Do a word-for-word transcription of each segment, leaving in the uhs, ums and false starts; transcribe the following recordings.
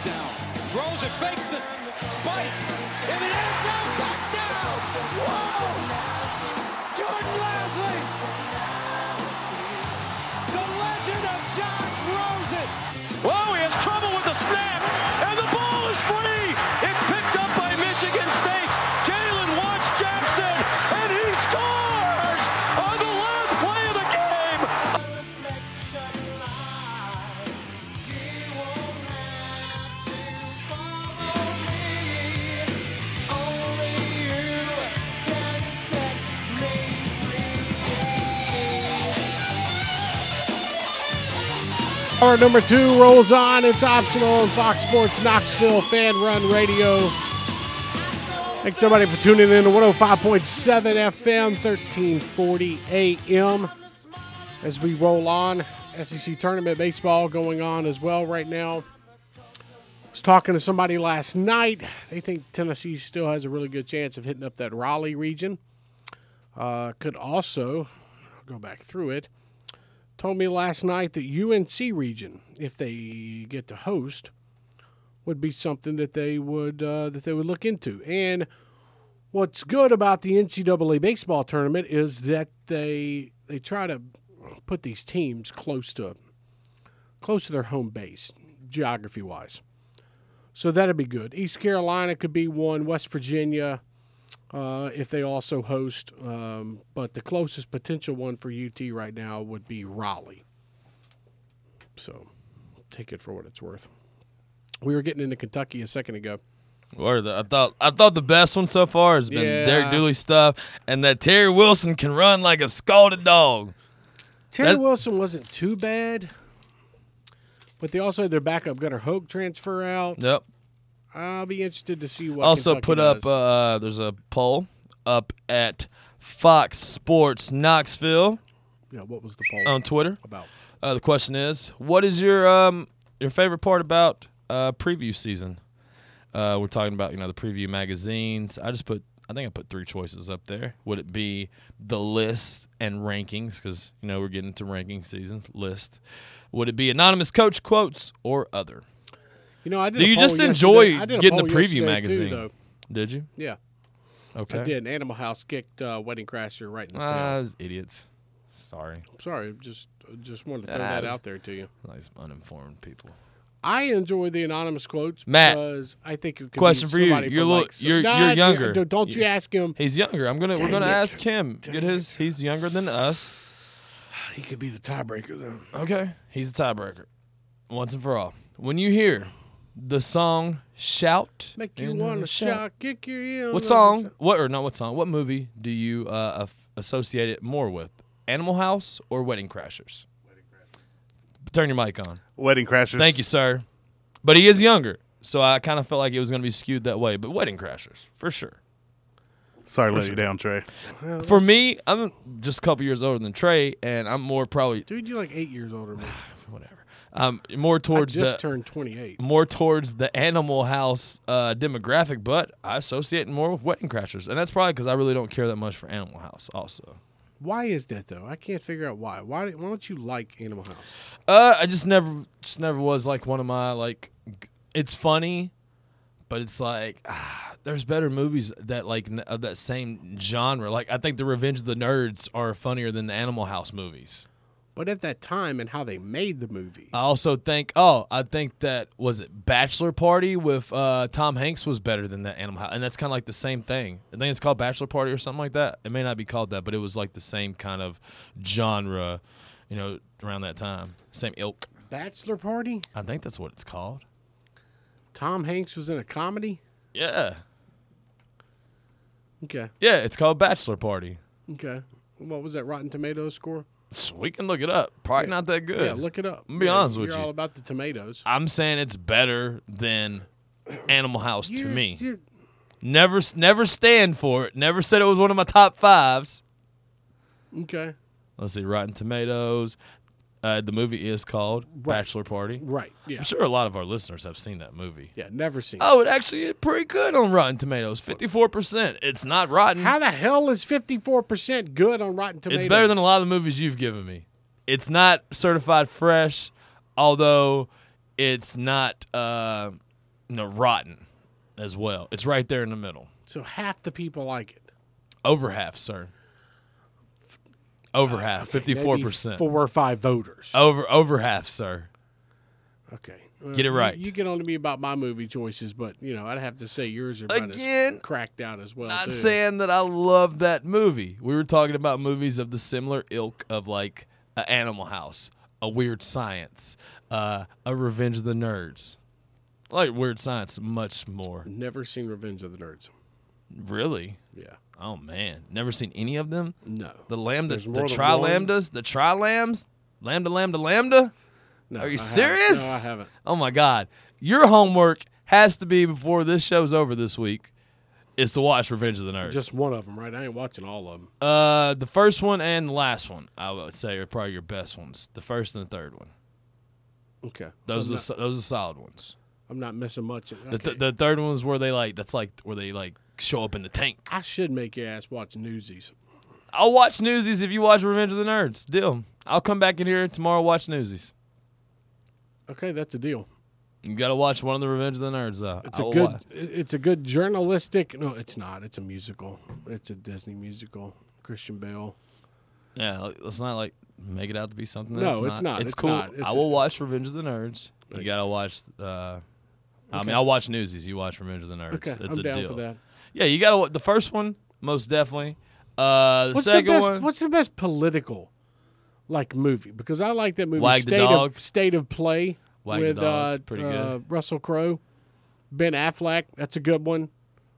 touchdown. Rosen fakes the spike. In the end zone, touchdown! Whoa! Jordan Lasley! The legend of Josh Rosen! Whoa, he has trouble with the snap, and the ball is free! It's picked up by Michigan State's Jalen Watts Jackson, and he scores on the last play of the game! Hour number two rolls on. It's optional on Fox Sports Knoxville Fan Run Radio. Thanks everybody for tuning in to one oh five point seven F M, thirteen forty A M. As we roll on, S E C Tournament Baseball going on as well right now. I was talking to somebody last night. They think Tennessee still has a really good chance of hitting up that Raleigh region. Uh, could also, I'll go back through it, told me last night that U N C region, if they get to host, would be something that they would uh, that they would look into. And what's good about the N C double A baseball tournament is that they they try to put these teams close to close to their home base, geography wise. So that'd be good. East Carolina could be one. West Virginia, Uh, if they also host, um, but the closest potential one for U T right now would be Raleigh. So take it for what it's worth. We were getting into Kentucky a second ago. Word, I thought I thought the best one so far has been Yeah. Derek Dooley stuff, and that Terry Wilson can run like a scalded dog. Terry That- Wilson wasn't too bad, but they also had their backup Gunnar Hogue transfer out. Yep. I'll be interested to see what Also Kentucky put does. up. Uh, there's a poll up at Fox Sports Knoxville Yeah, what was the poll on Twitter. about? Uh, the question is, what is your um your favorite part about uh, preview season? Uh, we're talking about you know the preview magazines. I just put I think I put three choices up there. Would it be the list and rankings? Because you know we're getting into ranking seasons. List. Would it be anonymous coach quotes or other? You know, I did. Do a you poll just yesterday- enjoy I did a getting the poll preview yesterday, magazine? Too, though. Did you? Yeah, Okay. I did. Animal House kicked uh, Wedding Crasher right in the tail. Ah, idiots. Sorry. Sorry, just just wanted to throw Ah, that just- out there to you. Nice uninformed people. I enjoy the anonymous quotes Matt, because I think it could question be for you. somebody You're from li- like, so- you're- Nah, you're younger. Don't, don't you ask him. He's younger. I'm gonna we're Dang gonna it. ask him. Get his. He's younger than us. He could be the tiebreaker though. Okay. He's a tiebreaker. Once and for all. When you hear the song "Shout," Make you and want to shout. shout, kick your heels. What song? What or not? What song? What movie do you uh, af- associate it more with? Animal House or Wedding Crashers? Wedding Crashers. Turn your mic on. Wedding Crashers. Thank you, sir. But he is younger, so I kind of felt like it was going to be skewed that way. But Wedding Crashers, for sure. Sorry to let you down, Trey. Well, For me, I'm just a couple years older than Trey, and I'm more probably dude, you're like eight years older than me. whatever. Um, more I towards just the turned twenty-eight. more towards the Animal House uh, demographic, but I associate it more with Wedding Crashers, and that's probably because I really don't care that much for Animal House. Also, Why is that though? I can't figure out why. Why, why don't you like Animal House? uh, I just never, just never was like one of my like. g- It's funny, but it's like ah, there's better movies that like n- of that same genre. Like I think the Revenge of the Nerds are funnier than the Animal House movies. But at that time and how they made the movie, I also think, oh, I think that, was it Bachelor Party with uh, Tom Hanks was better than that Animal House. And that's kind of like the same thing. I think it's called Bachelor Party or something like that. It may not be called that, but it was like the same kind of genre, you know, around that time. Same ilk. Bachelor Party. I think that's what it's called. Tom Hanks was in a comedy. Yeah. Okay, Yeah, it's called Bachelor Party. okay. What was that Rotten Tomatoes score? So we can look it up. Probably not that good. Yeah, look it up. I'm gonna be Yeah, honest with you're you. all about the tomatoes. I'm saying it's better than Animal House to You're- me. you're- Never, never stand for it. Never said it was one of my top fives. Okay, Let's see, Rotten Tomatoes. Uh, the movie is called Bachelor Party. right. Yeah, I'm sure a lot of our listeners have seen that movie. yeah. Never seen. Oh, it actually is pretty good on Rotten Tomatoes. fifty-four percent. It's not rotten. How the hell is fifty-four percent good on Rotten Tomatoes? It's better than a lot of the movies you've given me. It's not certified fresh, although it's not uh, No, rotten as well. It's right there in the middle. So half the people like it. Over half, sir. Over half, fifty-four percent. Four or five voters. Over over half, sir. Okay. Well, Get it right. You, you get on to me about my movie choices, but, you know, I'd have to say yours are about Again, as cracked out as well, Not too. saying that I love that movie. We were talking about movies of the similar ilk of like a Animal House, a Weird Science, uh, a Revenge of the Nerds. I like Weird Science much more. Never seen Revenge of the Nerds. Really? Yeah. Oh man, never seen any of them. No. The lambda, There's the more than tri one. lambdas, the tri lambs, lambda, lambda, lambda. No, Are you I haven't. serious? No, I haven't. Oh my God, your homework has to be before this show's over this week, is to watch Revenge of the Nerds. Just one of them, right? I ain't watching all of them. Uh, the first one and the last one, I would say, are probably your best ones. The first and the third one. Okay. Those so are I'm, so- not, those are solid ones. I'm not missing much. Okay. The, th- the third one is where they like that's like where they like show up in the tank. I should make your ass watch Newsies. I'll watch Newsies if you watch Revenge of the Nerds. Deal. I'll come back in here tomorrow. Watch Newsies. Okay, that's a deal. You got to watch one of the Revenge of the Nerds though. It's I a will good. watch. It's a good journalistic. No, it's not. It's a musical. It's a Disney musical. Christian Bale. Yeah, like, let's not like make it out to be something. No, That's it's not. It's, It's cool. not. It's I will a- watch Revenge of the Nerds. You got to watch. Uh, I Okay. mean, I'll watch Newsies. You watch Revenge of the Nerds. Okay, it's I'm a down deal. for that. Yeah, you got to. The first one, most definitely. Uh, the What's the second best? one. What's the best political, like movie? Because I like that movie. Wag the State Dog. of State of Play Wag the with Dog, uh, pretty uh, good. Russell Crowe, Ben Affleck. That's a good one.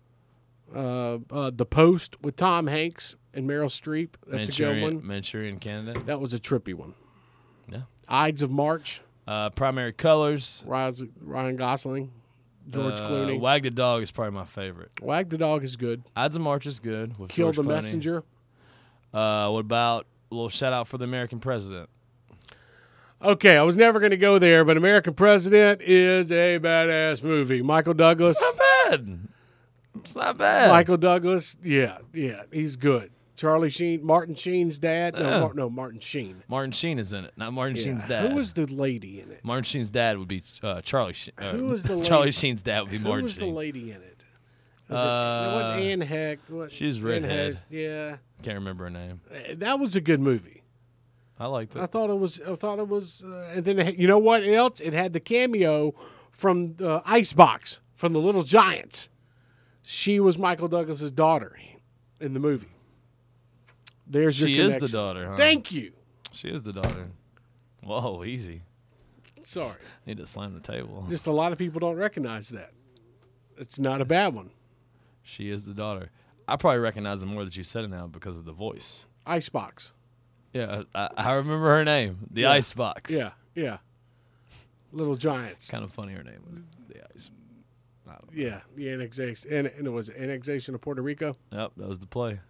Uh, uh, The Post with Tom Hanks and Meryl Streep. That's a good Manchurian, one. Manchurian Candidate. That was a trippy one. Yeah. Ides of March. Uh, Primary Colors. Ryan Ryan Gosling, George uh, Clooney. Wag the Dog is probably my favorite. Wag the Dog is good. Ides of March is good. With Kill George the Clooney. Messenger. Uh, what about a little shout out for the American President? Okay, I was never going to go there, but American President is a badass movie. Michael Douglas. It's not bad. It's not bad. Michael Douglas. Yeah, yeah, he's good. Charlie Sheen, Martin Sheen's dad. No, Yeah. Mar- no, Martin Sheen. Martin Sheen is in it, not Martin Yeah. Sheen's dad. Who was the lady in it? Martin Sheen's dad would be uh, Charlie Sheen. Uh, Who was the lady? Charlie Sheen's dad would be Who Martin was the Sheen. lady in it? Was Uh, it, it wasn't Anne Heck. What, she's Anne redhead. Heck, yeah, Can't remember her name. Uh, that was a good movie. I liked I it. thought it was. I thought it was. Uh, and then it, you know what else? It had the cameo from the Icebox from the Little Giants. She was Michael Douglas's daughter in the movie. There's your She is connection. the daughter, huh? Thank you. She is the daughter. Whoa, easy. Sorry. Need to slam the table. Just a lot of people don't recognize that. It's not a bad one. She is the daughter. I probably recognize it more that you said it now because of the voice. Icebox. Yeah, I, I remember her name, the Yeah. Icebox. Yeah, yeah. Little Giants. Kind of funny her name was the Ice. I don't know. Yeah, the annexation. And, and it was annexation of Puerto Rico. Yep, that was the play.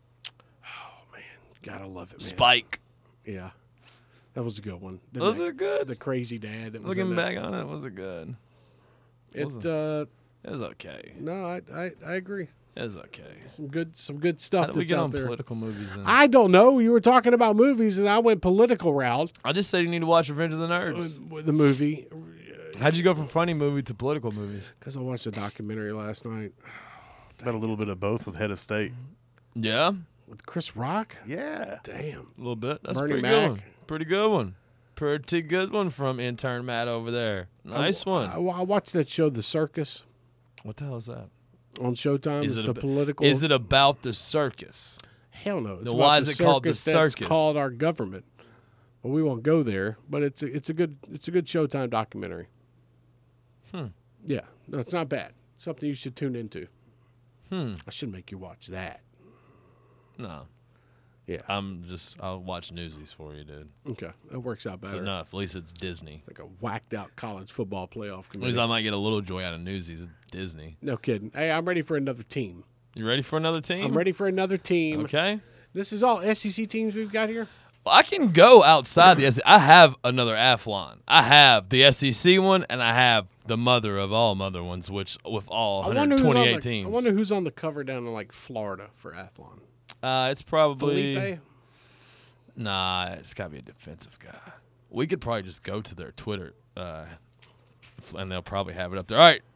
Gotta love it, man. Spike. Yeah, that was a good one. The, Was the- it good? The crazy dad. That was Looking in back on it, was it good? It, wasn't- uh, It was okay. no, I, I, I agree. It was okay. Some good, some good How stuff did we that's get out on there. political movies then? I don't know. You were talking about movies, and I went political route I just said you need to watch Revenge of the Nerds. with, with the movie How'd you go from funny movie to political movies? because I watched a documentary last night Got a little bit of both with Head of State. Yeah, with Chris Rock. Yeah. Damn. a little bit. That's a Bernie pretty good Mac. one. Pretty good one. Pretty good one from intern Matt over there. Nice one. I, I watched that show, The Circus, What the hell is that? on Showtime. Is it's it the ab- political. Is it about the circus? Hell no. It's Then about why the is it called The circus that's Circus? called our government. Well, we won't go there, but it's a, it's a good it's a good Showtime documentary. Hmm. Yeah, no, it's not bad. Something you should tune into. Hmm. I should make you watch that. No. Yeah. I'm just, I'll watch Newsies for you, dude. Okay, that works out It's better. enough. At least it's Disney. Like a whacked out college football playoff At least committee. I might get a little joy out of Newsies. It's Disney. No kidding. Hey, I'm ready for another team. You ready for another team? I'm ready for another team. Okay. This is all S E C teams we've got here. Well, I can go outside the S E C. I have another Athlon. I have the S E C one, and I have the mother of all mother ones, which with all I wonder, who's on one hundred twenty-eight the, teams. I wonder who's on the cover down in like Florida for Athlon. uh, it's probably Felipe? nah. It's got to be a defensive guy. We could probably just go to their Twitter, uh, and they'll probably have it up there. All right,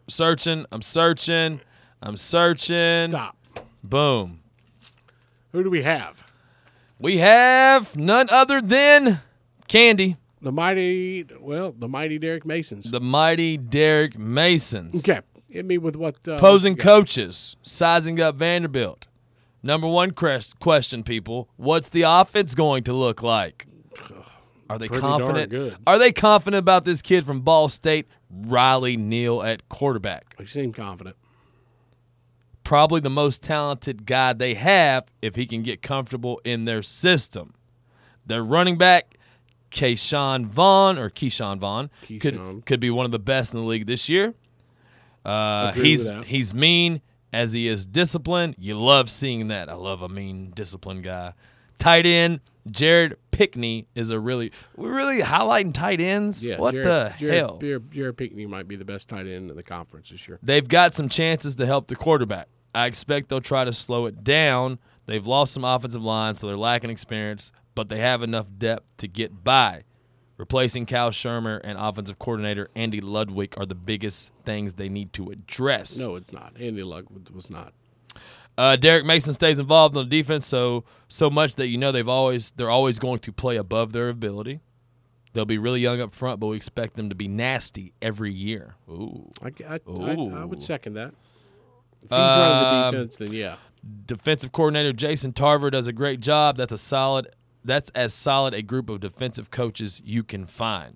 searching. I'm searching. I'm searching. Stop. Boom. Who do we have? We have none other than Candy, The mighty, well, the mighty Derek Masons. the mighty Derek Masons. Okay. Hit me with what. Uh, Opposing what you got. coaches, sizing up Vanderbilt. Number one crest- question, people. What's the offense going to look like? Are they Pretty darn confident? good. Are they confident about this kid from Ball State, Riley Neal, at quarterback? You seem confident. Probably the most talented guy they have if he can get comfortable in their system. Their running back, Keyshawn Vaughn, or Keyshawn Vaughn, Keyshawn. could could be one of the best in the league this year. Uh, Agree he's with that. he's mean as he is disciplined. You love seeing that. I love a mean, disciplined guy. Tight end, Jared Pickney is a really we're really highlighting tight ends. Yeah. what Jared, the Jared, hell? Jared, Jared Pinkney might be the best tight end in the conference this year. They've got some chances to help the quarterback. I expect they'll try to slow it down. They've lost some offensive line, so they're lacking experience, but they have enough depth to get by. Replacing Cal Shermer and offensive coordinator Andy Ludwig are the biggest things they need to address. No, it's not. Andy Luck was not. Uh, Derek Mason stays involved on the defense so so much that you know they've always they're always going to play above their ability. They'll be really young up front, but we expect them to be nasty every year. Ooh. I, I, I, Ooh. I would second that. If he's Um, running the defense, then yeah. Defensive coordinator Jason Tarver does a great job. That's a solid. That's as solid a group of defensive coaches you can find.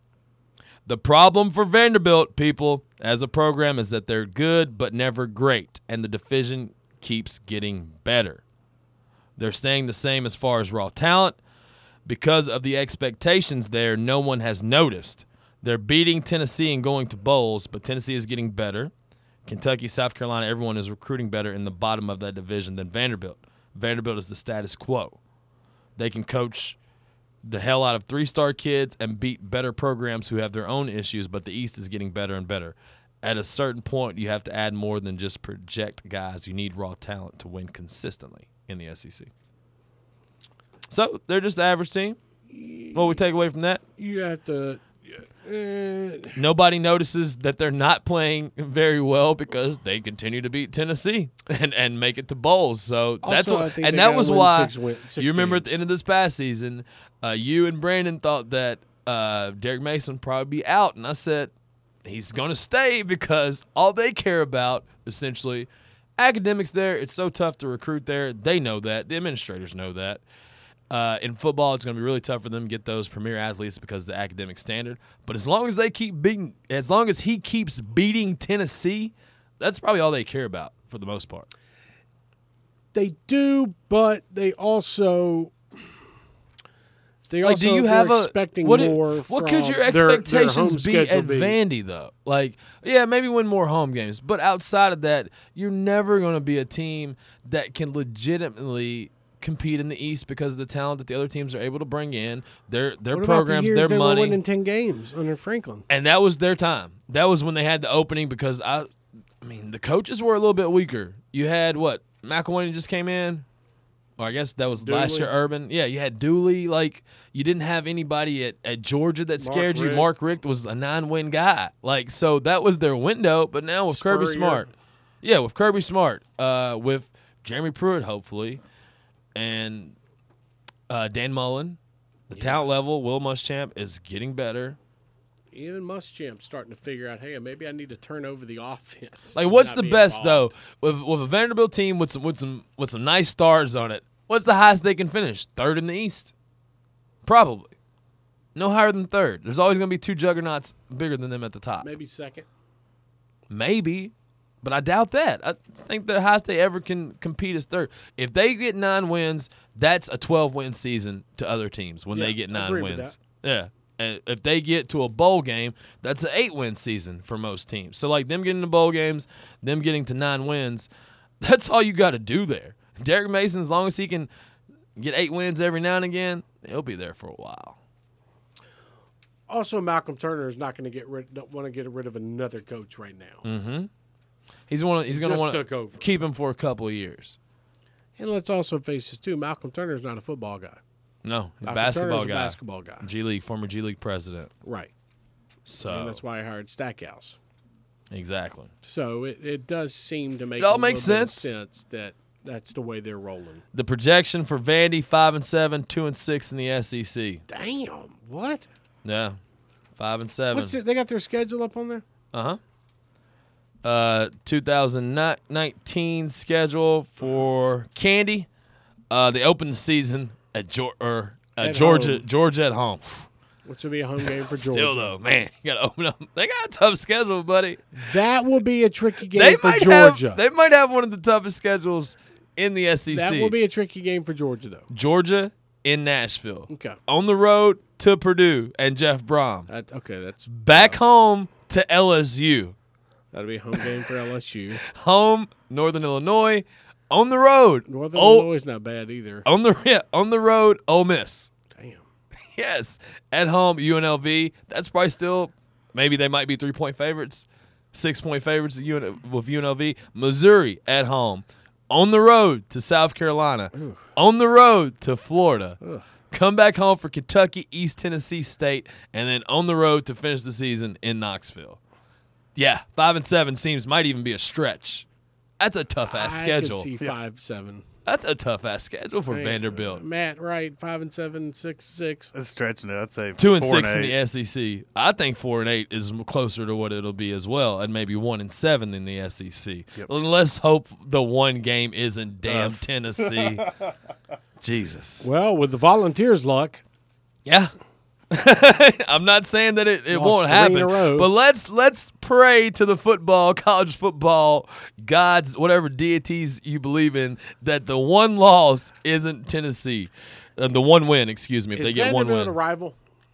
The problem for Vanderbilt, people, as a program is that they're good but never great, and the division keeps getting better. They're staying the same as far as raw talent. Because of the expectations there, no one has noticed. They're beating Tennessee and going to bowls, but Tennessee is getting better. Kentucky, South Carolina, everyone is recruiting better in the bottom of that division than Vanderbilt. Vanderbilt is the status quo. They can coach the hell out of three-star kids and beat better programs who have their own issues, but the East is getting better and better. At a certain point, you have to add more than just project guys. You need raw talent to win consistently in the S E C. So they're just the average team. What we take away from that? You have to. Uh, Nobody notices that they're not playing very well because they continue to beat Tennessee and, and make it to bowls. So that's Also, I what, think and they that gotta was win why six win- six you remember at the games. end of this past season, uh, you and Brandon thought that uh, Derek Mason would probably be out, and I said he's going to stay because all they care about essentially academics there. It's so tough to recruit there. They know that. The administrators know that. Uh, in football, it's going to be really tough for them to get those premier athletes because of the academic standard. But as long as they keep beating, as long as he keeps beating Tennessee, that's probably all they care about for the most part. they do, but they also. They Like, also do you they're have a expecting what? it- more? what from could your their- their home expectations be schedule at Vandy though? Like, yeah, maybe win more home games, but outside of that, you're never going to be a team that can legitimately compete in the East because of the talent that the other teams are able to bring in, their their What about the programs, years their they money, were winning ten games under Franklin. and that was their time. That was when they had the opening because I, I mean, the coaches were a little bit weaker. You had what McElwain just came in, or I guess that was last Dooley. year. Urban, yeah, you had Dooley. Like you didn't have anybody at, at Georgia that Mark scared you. Richt. Mark Richt was a nine-win guy. Like so that was their window. But now with Kirby Spurrier. Smart, yeah, with Kirby Smart, uh, with Jeremy Pruitt, hopefully, and uh, Dan Mullen, the talent level, Will Muschamp is getting better. Even Muschamp's starting to figure out, hey, maybe I need to turn over the offense. Like, what's Not the be best involved. though with with a Vanderbilt team with some with some with some nice stars on it? What's the highest they can finish? Third in the East, probably. No higher than third. There's always going to be two juggernauts bigger than them at the top. Maybe second. Maybe, but I doubt that. I think the highest they ever can compete is third. If they get nine wins, that's a twelve-win season to other teams when Yeah, they get I nine agree with wins. Yeah. And if they get to a bowl game, that's an eight-win season for most teams. So, like, them getting to bowl games, them getting to nine wins, that's all you got to do there. Derek Mason, as long as he can get eight wins every now and again, he'll be there for a while. Also, Malcolm Turner is not going to get rid. Don't want to get rid of another coach right now. Mm-hmm. He's one. He's going to Just want took to over. keep him for a couple of years. And let's also face this too. Malcolm Turner is not a football guy. No, he's a Malcolm basketball Turner's a guy. basketball guy. G League, former G League president. Right. So And that's why I hired Stackhouse. Exactly. So it, it does seem to make It all a makes little bit of sense. sense that that's the way they're rolling. The projection for Vandy five and seven, two and six in the S E C. Damn, what? Yeah, five and seven. What's it, they got their schedule up on there? Uh huh. Uh, two thousand nineteen schedule for Candy. Uh, they opened the season at, Geor- or, uh, At Georgia. home. Georgia at home. Which will be a home game for Georgia. Still though, man, you gotta open up. They got a tough schedule, buddy. That will be a tricky game They for might Georgia. have. They might have one of the toughest schedules in the S E C. that will be a tricky game for Georgia, though. Georgia in Nashville. Okay. On the road to Purdue and Jeff Brom. That, okay, that's Back home to L S U. that'll be a home game for L S U. Home Northern Illinois. On the road. Northern oh, Illinois is not bad either. On the yeah, on the road, Ole Miss. Damn. Yes. At home, U N L V. That's probably still maybe they might be three point favorites, six point favorites with U N L V. Missouri at home. On the road to South Carolina. Ooh. On the road to Florida. Ugh. Come back home for Kentucky, East Tennessee State, and then on the road to finish the season in Knoxville. Yeah, five and seven seems might even be a stretch. That's a tough ass I schedule. could see five seven. That's a tough ass schedule for Hey, Vanderbilt. uh, Matt, right? Five and seven, six six. That's stretching it. I'd say Two and four six in eight. the S E C. I think four and eight is closer to what it'll be as well, and maybe one and seven in the S E C. Yep. Let's hope the one game isn't damn Us. Tennessee. Jesus. Well, with the Volunteers' luck, Yeah. I'm not saying that it, it Lost won't three in happen, a row. but let's let's pray to the football, college football, gods, whatever deities you believe in, that the one loss isn't Tennessee, uh, the one win. Excuse me, if is they get one Vanderbilt win. a rival?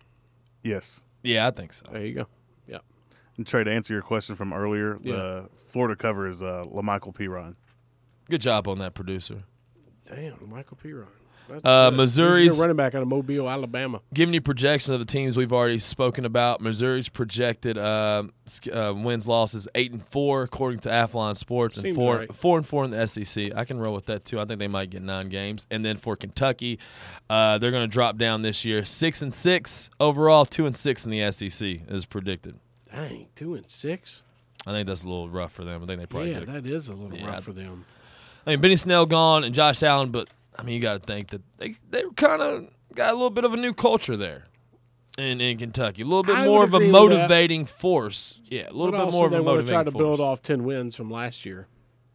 Yes. Yeah, I think so. There you go. Yeah. And Trey, to answer your question from earlier, Yeah. the Florida cover is uh, LaMichael Piron. Good job on that, producer. Damn, Michael Piron. That's Uh, good. Missouri's- He's a running back out of Mobile, Alabama. Giving you projections of the teams we've already spoken about. Missouri's projected uh, uh, wins losses eight and four according to Athlon Sports, and Seems four right. four and four in the S E C. I can roll with that too. I think they might get nine games. And then for Kentucky, uh, they're going to drop down this year, six and six overall, two and six in the S E C is predicted. Dang, two and six. I think that's a little rough for them. I think they probably Yeah, get a- that is a little Yeah, rough I- for them. I mean, Benny Snell gone and Josh Allen, but I mean, you got to think that they they kind of got a little bit of a new culture there in, in Kentucky. A little bit I more would of a agree with that. motivating force. Yeah, a little But bit also more of they a want to motivating try to force. build off ten wins from last year.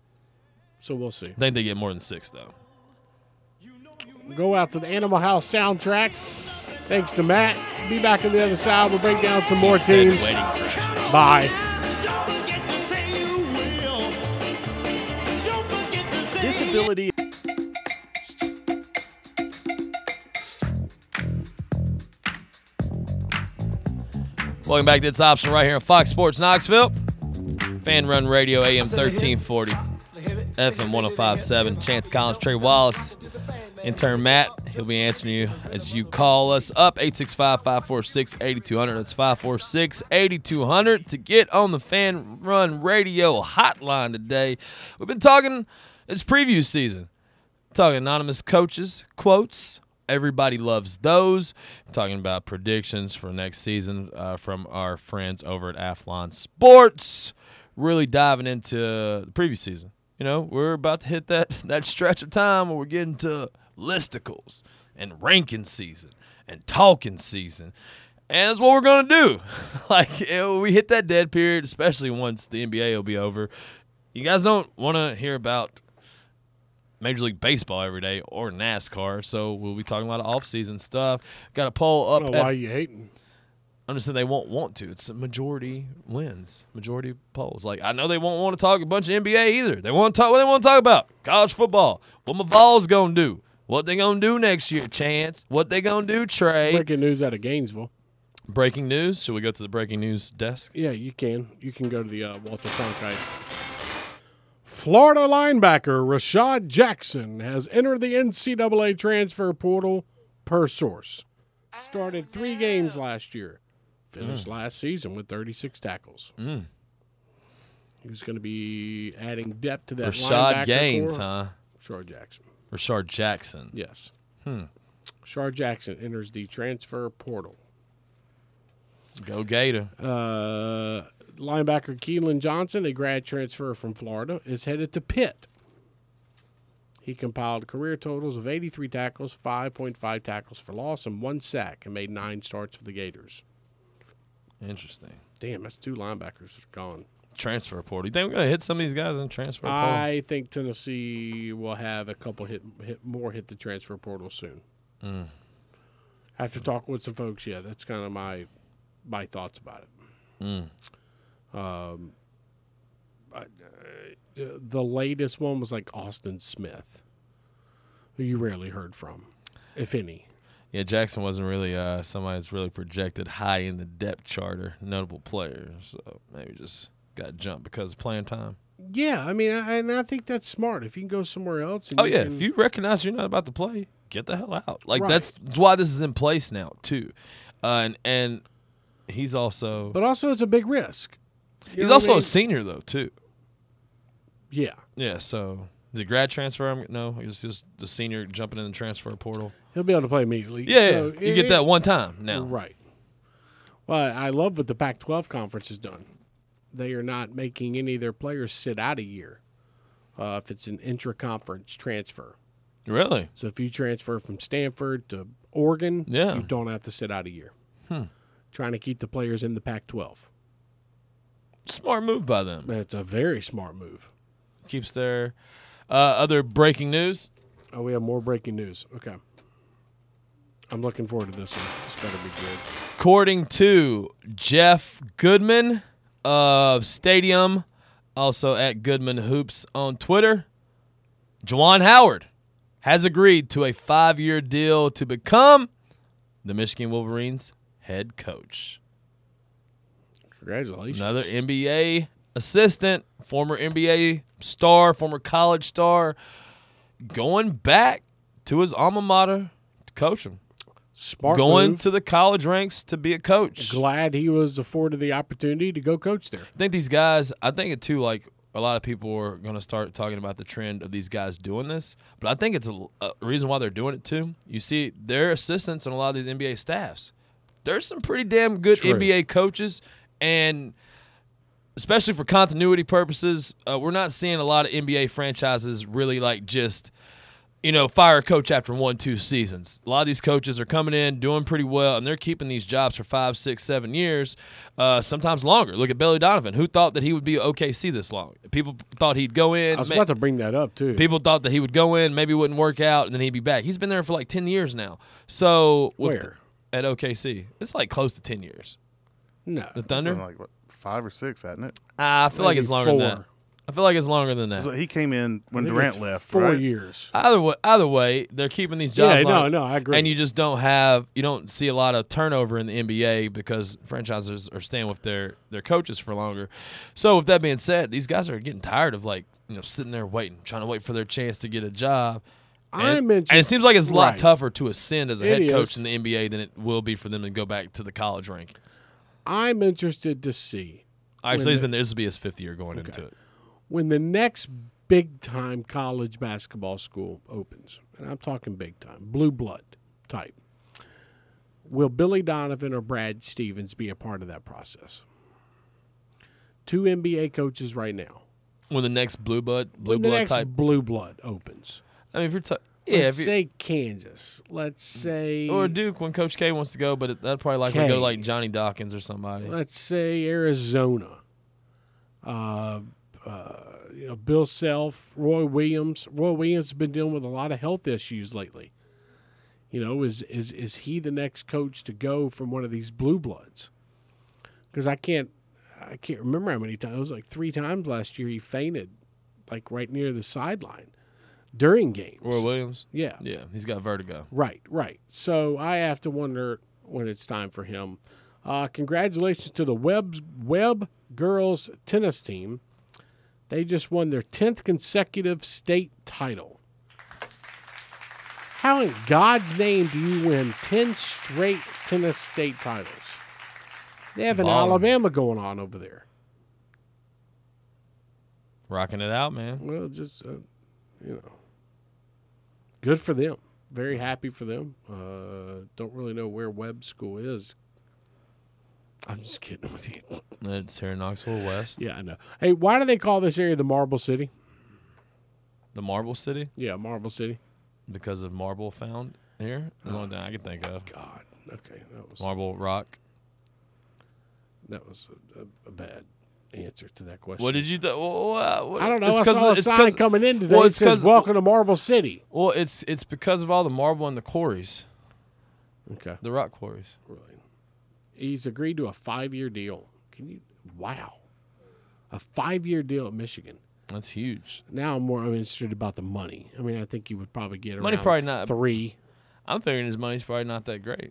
So we'll see. I think they get more than six, though. Go out to the Animal House soundtrack. Thanks to Matt. Be back on the other side. We'll break down some more Said teams. wedding crashers. Bye. Disability. Welcome back to It's Optional right here on Fox Sports Knoxville. Fan Run Radio, A M thirteen forty, F M one oh five point seven. Chance Collins, Trey Wallace, intern Matt. He'll be answering you as you call us up, eight six five, five four six, eight two zero zero. That's five four six, eight two zero zero to get on the Fan Run Radio hotline today. We've been talking, it's preview season. Talking anonymous coaches, quotes. Everybody loves those. Talking about predictions for next season uh, from our friends over at Athlon Sports. Really diving into the preview season. You know, we're about to hit that that stretch of time where we're getting to listicles and ranking season and talking season. And that's what we're going to do. Like, you know, we hit that dead period, especially once the N B A will be over. You guys don't want to hear about Major League Baseball every day or NASCAR, so we'll be talking a lot of off-season stuff. Got a poll I up. don't know at- why you hating. I'm just saying they won't want to. It's a majority wins, majority polls. Like, I know they won't want to talk a bunch of N B A either. They want to talk what they want to talk about. College football. What my Vols gonna do? What they gonna do next year? Chance. What they gonna do? Trey. Breaking news out of Gainesville. Breaking news. Should we go to the breaking news desk? Yeah, you can. You can go to the uh, Walter Cronkite. Florida linebacker Rashad Jackson has entered the N C double A transfer portal per source. Started three games last year. Finished last season with thirty-six tackles. Mm. He was going to be adding depth to that Rashad linebacker Gaines, core. huh? Rashard Jackson. Rashard Jackson. Yes. Hmm. Rashard Jackson enters the transfer portal. Go Gator. Uh, linebacker Keelan Johnson, a grad transfer from Florida, is headed to Pitt. He compiled career totals of eighty-three tackles, five point five tackles for loss, and one sack, and made nine starts for the Gators. Interesting. Damn, that's two linebackers gone. Transfer portal. You think we're going to hit some of these guys in transfer portal? I think Tennessee will have a couple hit, hit more hit the transfer portal soon. Mm. After talking with some folks, yeah, that's kind of my my thoughts about it. Mm. Um, I, uh, the latest one was like Austin Smith, who you rarely heard from, if any. Yeah, Jackson wasn't really uh, somebody that's really projected high in the depth chart or notable player. So maybe just got jumped because of playing time. Yeah, I mean, I, and I think that's smart. If you can go somewhere else. And Oh, you yeah. can, If you recognize you're not about to play, get the hell out. Like, Right. that's why this is in place now, too. Uh, and, and he's also But also, it's a big risk. You he's know also what I mean? a senior, though, too. Yeah. Yeah, so is it grad transfer? I'm- No, he's just the senior jumping in the transfer portal. He'll be able to play immediately. Yeah, So yeah. you it- get that one time now. Right. Well, I love what the Pac twelve conference has done. They are not making any of their players sit out a year uh, if it's an intra-conference transfer. Really? So if you transfer from Stanford to Oregon, Yeah. you don't have to sit out a year. Hmm. Trying to keep the players in the Pac twelve. Smart move by them. It's a very smart move. Keeps their uh, other breaking news. Oh, we have more breaking news. Okay. I'm looking forward to this one. This better be good. According to Jeff Goodman of Stadium, also at Goodman Hoops on Twitter, Juwan Howard has agreed to a five-year deal to become the Michigan Wolverines head coach. Congratulations. Another N B A assistant, former N B A star, former college star, going back to his alma mater to coach him. Smart Going move. to the college ranks to be a coach. Glad he was afforded the opportunity to go coach there. I think these guys, I think it too, like a lot of people are going to start talking about the trend of these guys doing this, but I think it's a, a reason why they're doing it too. You see, their assistants on a lot of these N B A staffs. There's some pretty damn good True. N B A coaches, and especially for continuity purposes, uh, we're not seeing a lot of N B A franchises really like just, you know, fire a coach after one, two seasons. A lot of these coaches are coming in, doing pretty well, and they're keeping these jobs for five, six, seven years, uh, sometimes longer. Look at Billy Donovan. Who thought that he would be at O K C this long? People thought he'd go in. I was ma- about to bring that up, too. People thought that he would go in, maybe it wouldn't work out, and then he'd be back. He's been there for like ten years now. So with Where? at O K C. It's like close to ten years. No. The Thunder? Something like what, five or six, hadn't it? Ah, I feel like Maybe it's longer four. than that. I feel like it's longer than that. So he came in when I think Durant it's left, Four right? years. Either way, either way, they're keeping these jobs. Yeah, no, on, no, I agree. And you just don't have, you don't see a lot of turnover in the N B A because franchises are staying with their their coaches for longer. So with that being said, these guys are getting tired of like you know sitting there waiting, trying to wait for their chance to get a job. And, I'm interested. and it seems like it's a lot Right. tougher to ascend as a It head coach is. in the N B A than it will be for them to go back to the college rankings. I'm interested to see All right, When so he's the- been there. This will be his fifth year going into it. when the next big-time college basketball school opens, and I'm talking big-time, blue blood type, will Billy Donovan or Brad Stevens be a part of that process? Two N B A coaches right now. When the next blue blood, blue when the blood next type. blue blood opens. I mean, if you're ta- yeah, Let's if you, say Kansas. Let's say or Duke when Coach K wants to go, but it, that'd probably likely K. go like Johnny Dawkins or somebody. let's say Arizona. Uh, uh, you know, Bill Self, Roy Williams. Roy Williams has been dealing with a lot of health issues lately. You know, is is is he the next coach to go from one of these blue bloods? Because I can't, I can't remember how many times. It was like three times last year he fainted, like right near the sideline during games. Roy Williams. Yeah. Yeah, he's got vertigo. Right, right. So I have to wonder when it's time for him. Uh, congratulations to the Webb, Webb girls tennis team. They just won their tenth consecutive state title. How in God's name do you win ten straight tennis state titles? They have an Ballin'. Alabama going on over there. Rocking it out, man. Well, just, uh, you know, good for them. Very happy for them. Uh, don't really know where Webb School is. I'm just kidding with you. It's here in Knoxville West. Yeah, I know. Hey, why do they call this area the Marble City? The Marble City? Yeah, Marble City. Because of marble found here? That's the only thing I can think of. God, okay, that was Marble Rock. that was a, a, a bad answer to that question. What did you th- well, well, I don't know. it's I 'cause saw a it's sign 'cause- coming in today well, that it's says 'cause- "Welcome to Marble City." Well, it's it's because of all the marble and the quarries, Okay, the rock quarries. really. He's agreed to a five-year deal. Can you? Wow, a five-year deal at Michigan. That's huge. Now I'm more interested about the money. I mean, I think he would probably get Money around probably not- three. I'm figuring his money's probably not that great.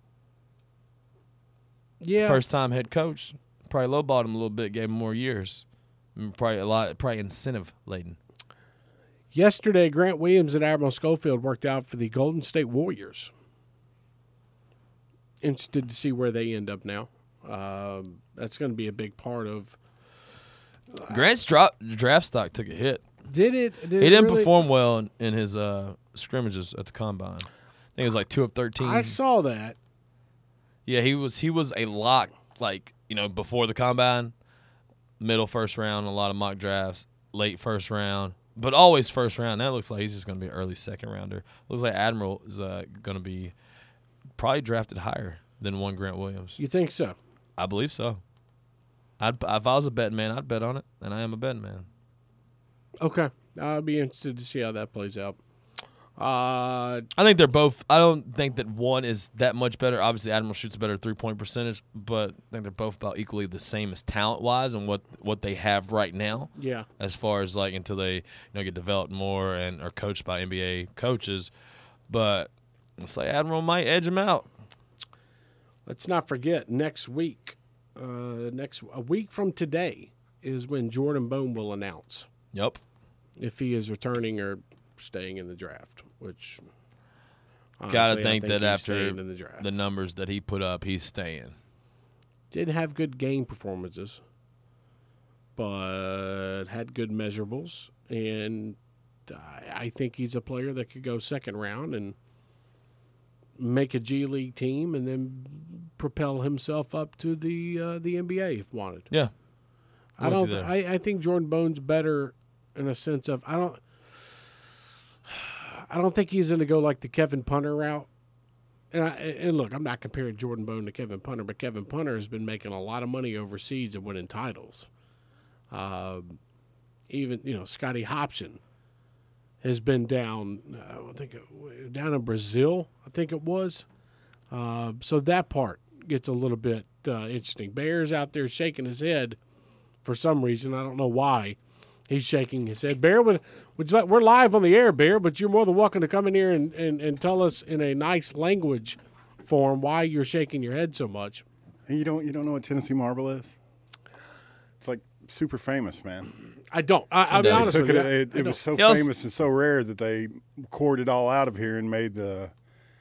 Yeah, First time head coach, probably lowballed him a little bit, gave him more years. Mm, Probably a lot, probably incentive laden. Yesterday, Grant Williams and Admiral Schofield worked out for the Golden State Warriors. Interested to see where they end up now. Um, that's going to be a big part of. Grant's drop, draft stock took a hit. Did it? Did He it didn't really- perform well in, in his uh, scrimmages at the combine. I think it was like two of thirteen. I saw that. Yeah, he was he was a lock, like, you know, before the combine, middle first round, a lot of mock drafts, late first round, but always first round. That looks like he's just going to be an early second rounder. Looks like Admiral is uh, going to be probably drafted higher than one Grant Williams. You think so? I believe so. I'd, if I was a betting man, I'd bet on it, and I am a betting man. Okay. I'll be interested to see how that plays out. Uh, I think they're both. I don't think that one is that much better. Obviously, Admiral shoots a better three point percentage, but I think they're both about equally the same as talent wise and what what they have right now. yeah. As far as like until they you know get developed more and are coached by N B A coaches, but it's like Admiral might edge them out. Let's not forget next week. Uh, next a week from today is when Jordan Bone will announce Yep. if he is returning or staying in the draft. Which Gotta honestly, I think that he's after staying in the draft. the numbers that he put up, he's staying. Did have good game performances, but had good measurables, and I, I think he's a player that could go second round and make a G League team, and then propel himself up to the uh, the N B A if wanted. Yeah. I with don't. you Th- there. I, I think Jordan Bone's better in a sense of I don't. I don't think he's going to go like the Kevin Punter route. And, I, and look, I'm not comparing Jordan Bone to Kevin Punter, but Kevin Punter has been making a lot of money overseas and winning titles. Um, even you know Scotty Hobson has been down. Uh, I think it, down in Brazil. I think it was. Uh, so that part gets a little bit uh, interesting. Bear's out there shaking his head for some reason. I don't know why he's shaking his head. Bear, would, would you like, we're live on the air, Bear, but you're more than welcome to come in here and, and, and tell us in a nice language form why you're shaking your head so much. You don't you don't know what Tennessee marble is? It's like super famous, man. I don't. I, I'll be does. honest Took with it, you. it, I it was don't. so Yeah, I was- famous and so rare that they cored it all out of here and made the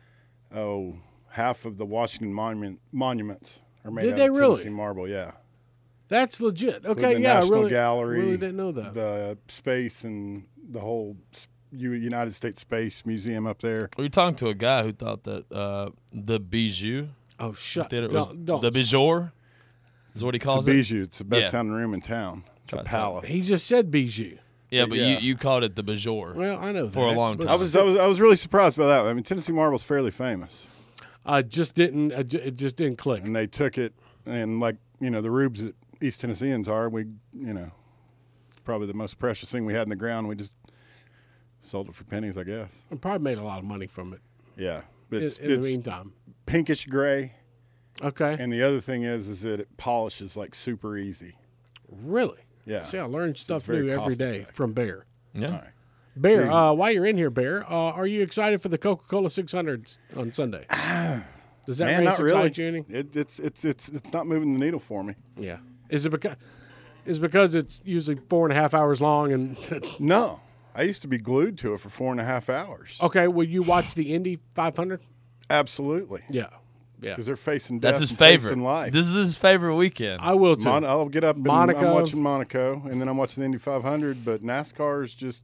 oh half of the Washington monument monuments are made Did out they of really? Tennessee marble. Yeah, That's legit. With Okay, the yeah, I National really, Gallery, really didn't know that. the space and the whole s- U- United States Space Museum up there. We were talking to a guy who thought that uh, the bijou Oh, shut theater was don't, don't. the bijou is what he It's calls a it. bijou. It's the best Yeah. sounding room in town. It's Try a to tell. palace. He just said bijou. Yeah, but Yeah. you, you called it the bijou. Well, I know For a that, long but time. I was, I was I was really surprised by that. I mean, Tennessee marble's fairly famous. I just didn't. I ju- it just didn't click. And they took it, and like you know, the rubes that East Tennesseans are, we you know, it's probably the most precious thing we had in the ground. We just sold it for pennies, I guess. I probably made a lot of money from it. Yeah, but In, it's in it's the meantime, pinkish gray, okay. and the other thing is is that it polishes like super easy. Really? Yeah. See, I learn stuff very new every cost day effective. from Bear. Yeah. All right. Bear, See- uh, while you're in here, Bear, uh, are you excited for the Coca-Cola six hundred on Sunday? Does that Man, race not really. excite you any? It, it's it's it's it's not moving the needle for me. Yeah. Is it because? Is it because it's usually four and a half hours long and No, I used to be glued to it for four and a half hours. okay? Will you watch the Indy five hundred? Absolutely, Yeah, yeah. because they're facing death That's his and favorite. tasting life. This is his favorite weekend. I will too. Mon- I'll get up and Monaco. I'm watching Monaco, and then I'm watching the Indy five hundred. But NASCAR is just,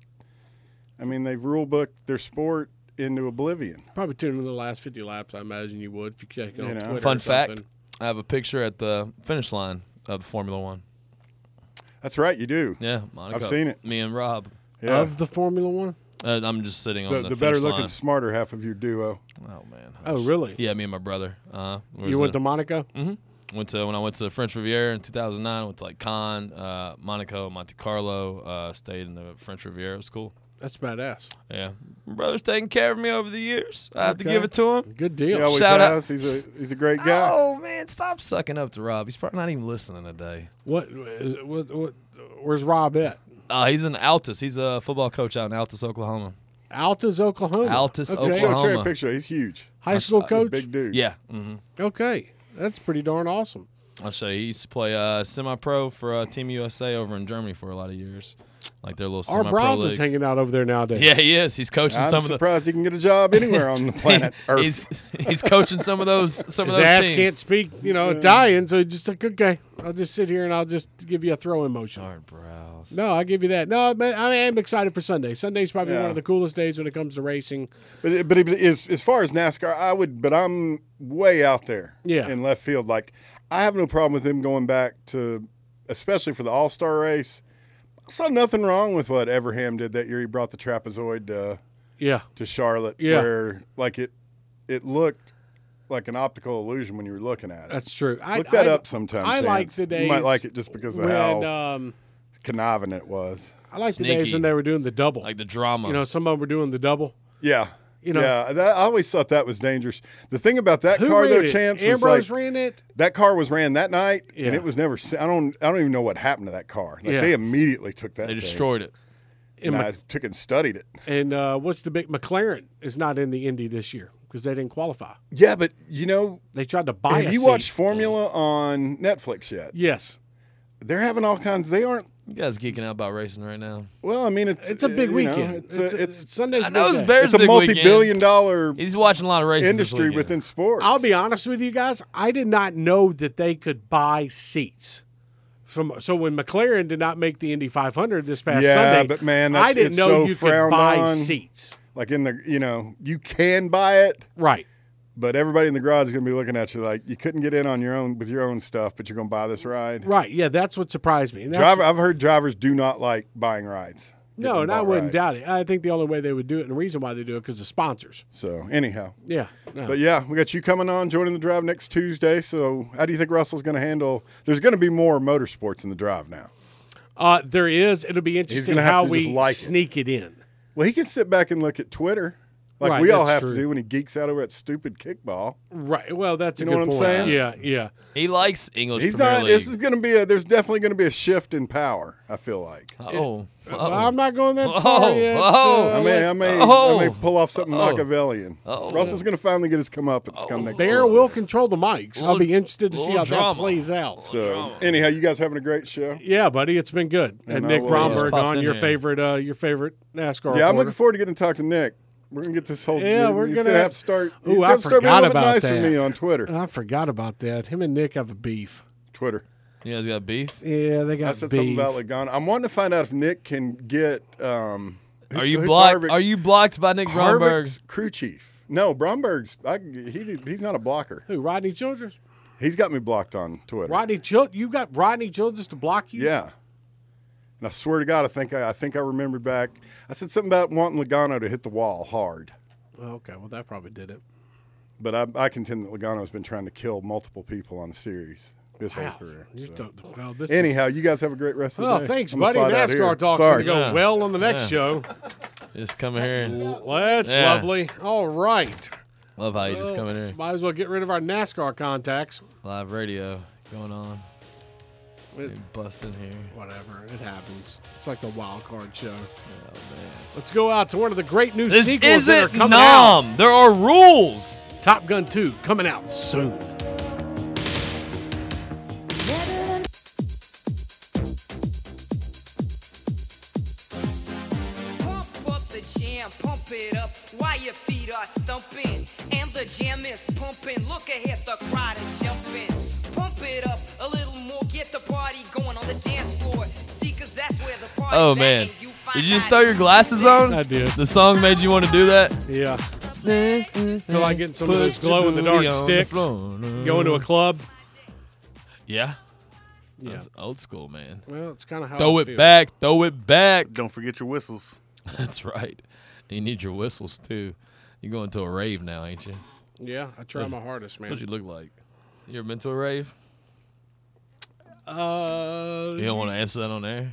I mean, they've rule booked their sport into oblivion. Probably tune in the last fifty laps. I imagine you would if you check it on You know. Twitter. Fun or fact: something. I have a picture at the finish line of the Formula One. That's right, you do. Yeah, Monaco. I've seen it. Me and Rob. Yeah. Of the Formula One? Uh, I'm just sitting on the, the, the finish better looking, line. smarter half of your duo. Oh man. Oh, really? Yeah, me and my brother. Uh, You went to Monaco? Mm-hmm. Went to when I went to French Riviera in two thousand nine. Went to like Cannes, uh, Monaco, Monte Carlo. Uh, stayed in the French Riviera. It was cool. That's badass. Yeah, my brother's taken care of me over the years. I have to Okay. give it to him. Good deal. He always Shout out- has. He's a he's a great guy. Oh man, stop sucking up to Rob. He's probably not even listening today. What, is, what, what, where's Rob at? Uh, he's in Altus. He's a football coach out in Altus, Oklahoma. Altus, Oklahoma. Altus, okay. Show Trey a Oklahoma. picture. He's huge. High school coach? Big dude. Yeah. Mm-hmm. Okay. That's pretty darn awesome. I'll show you. He used to play uh, semi-pro for uh, Team U S A over in Germany for a lot of years. Like their little Our semi-pro Browse leagues. is hanging out over there nowadays. Yeah, he is. He's coaching I'm some of the. surprised he can get a job anywhere on the planet Earth. He's he's coaching some of those some His of those ass teams. can't speak, you know, Italian, so he's just like, okay, I'll just sit here and I'll just give you a throw-in motion. Hard brows. No, I'll give you that. No, man, I am excited for Sunday. Sunday's probably Yeah. one of the coolest days when it comes to racing. But but as as far as NASCAR, I would. But I'm way out there. Yeah. In left field, like I have no problem with him going back to, especially for the All Star race. I saw nothing wrong with what Everham did that year. He brought the trapezoid uh, Yeah. to Charlotte, Yeah. where like it it looked like an optical illusion when you were looking at it. That's true. I, Look that I, up sometime. I like Chance. the days You might like it just because of when, how um, conniving it was. I like the days Sneaky. when they were doing the double. Like the drama. you know, some of them were doing the double. Yeah. You know- yeah, that, I always thought that was dangerous. The thing about that Who car, ran though, it? Chance, was Ambrose like ran it. that car was ran that night, Yeah. and it was never. se- I don't. I don't even know what happened to that car. Like Yeah. they immediately took that. they thing, destroyed it. And, And Mc- I took it and studied it. and uh, what's the big McLaren is not in the Indy this year because they didn't qualify. Yeah, but you know, They tried to buy. have a you seat. watched Formula on Netflix yet? Yes, They're having all kinds. They aren't. You guys geeking out about racing right now. Well, I mean, it's it's a big you know, weekend. it's, it's, a, a- it's Sunday's I a know big it's day. Bears it's a big multi-billion weekend. dollar He's watching a lot of races. this industry weekend. within sports. I'll be honest with you guys. I did not know that they could buy seats. So, so when McLaren did not make the Indy five hundred this past Yeah, Sunday, but man, I that's- didn't it's know so you could frowned buy on. seats. like in the, you know, you can buy it. Right. But everybody in the garage is going to be looking at you like you couldn't get in on your own with your own stuff, but you're going to buy this ride. Right. Yeah, that's what surprised me. And that's- Driver, I've heard drivers do not like buying rides. no, Getting and I bought wouldn't rides. doubt it. I think the only way they would do it, and the reason why they do it, because of sponsors. So anyhow, Yeah. No. but yeah, we got you coming on joining the drive next Tuesday. So how do you think Russell's going to handle? There's going to be more motorsports in the drive now. Uh, there is. It'll be interesting gonna have how to we just like it. sneak it in. Well, he can sit back and look at Twitter, like Right, we all that's have true. to do when he geeks out over that stupid kickball. Right. Well, that's a You know good what I'm point. saying? Yeah. Yeah. He likes English He's Premier not. League. This is going to be a. There's definitely going to be a shift in power. I feel like. oh, Well, oh. I'm not going that Whoa, far yet. whoa. uh, I may, I may, Oh. I may pull off something Oh. Machiavellian. Oh. Russell's going to finally get his comeuppance come next. Bear Tuesday. will control the mics. I'll Little- be interested to see how little that drama. plays out. So anyhow, you guys having a great show. Yeah, buddy, it's been good. And, And I Nick will- Bromberg Just popped on in your here. favorite, uh, your favorite NASCAR. Yeah, I'm reporter. looking forward to getting to talk to Nick. We're gonna get this whole. Yeah, we're he's gonna- have to start. Ooh, he's I gonna start being a forgot little bit about nicer to me that. on Twitter. I forgot about that. Him and Nick have a beef. Twitter. You guys got beef? Yeah, they got I said beef. something about Logano. I'm wanting to find out if Nick can get. Um, who's- Are you who's blocked? Harvick's- Are you blocked by Nick Bromberg? Harvick's crew chief? No, Bromberg's. I, he he's not a blocker. Who? Rodney Childress? He's got me blocked on Twitter. Rodney Childress? You got Rodney Childress to block you? Yeah. And I swear to God, I think I, I think I remembered back. I said something about wanting Logano to hit the wall hard. Okay, well that probably did it. But I, I contend that Logano's been trying to kill multiple people on the series his Wow. whole career. You so. don't- well, this Anyhow, you guys have a great rest of Is, the oh, day. thanks, I'm gonna buddy. slide out here. NASCAR talk's Sorry. going to go Yeah. well on the next Yeah. show. Just come here. Well, that's Yeah. lovely. All right. Love how you just come in here. Might as well get rid of our NASCAR contacts. Live radio going on. It- They bust in here. Whatever. It happens. It's like the wild card show. Oh man. Let's go out to one of the great new This sequels that are isn't coming out. numb. There are rules. Top Gun two coming out soon. Pump up the jam, pump it up while your feet are stumping. And the jam is pumping. Look ahead, the crowd is jumping. Pump it up a little more, get the party going on the dance floor. See, 'cause that's where the party's Oh at, man. and you find Did you just out throw your glasses on? I did. The song made you want to do that? Yeah. Feel like getting some of those glow in the dark sticks. Going to a club. Yeah. Yeah. That's old school, man. Well, it's kind of how Throw I it feel. back. Throw it back. Don't forget your whistles. That's right. You need your whistles, too. You're going to a rave now, ain't you? Yeah, I try my hardest, That's man. what you look like. You ever been to a rave? Uh, You don't want to answer that on air?